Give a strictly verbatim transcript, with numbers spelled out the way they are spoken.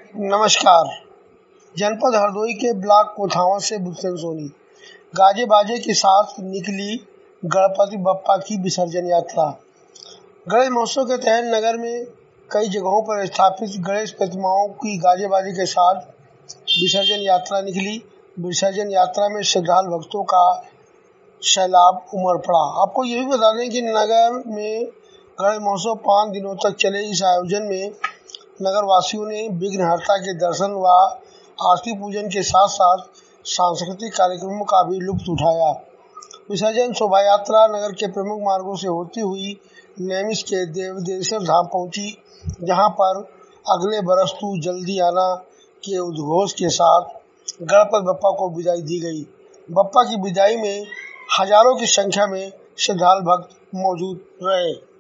नमस्कार। जनपद हरदोई के ब्लॉक कोथावत से बुलशन सोनी गाजे बाजे के साथ निकली गणपति बप्पा की विसर्जन यात्रा। गणेश महोत्सव के तहत नगर में कई जगहों पर स्थापित गणेश प्रतिमाओं की गाजे बाजे के साथ विसर्जन यात्रा निकली। विसर्जन यात्रा में श्रद्धालु भक्तों का सैलाब उमड़ पड़ा। आपको ये भी बता दें कि नगर में गणेश महोत्सव पाँच दिनों तक चले। इस आयोजन में नगर वासियों ने विघ्नहर्ता के दर्शन व आरती पूजन के साथ साथ सांस्कृतिक कार्यक्रमों का भी लुत्फ उठाया। विसर्जन शोभा यात्रा नगर के प्रमुख मार्गों से होती हुई नैमिष के देवदेश्वर धाम पहुंची, जहां पर अगले बरस तू जल्दी आना के उद्घोष के साथ गणपति बप्पा को विदाई दी गई। बप्पा की विदाई में हजारों की संख्या में श्रद्धालु भक्त मौजूद रहे।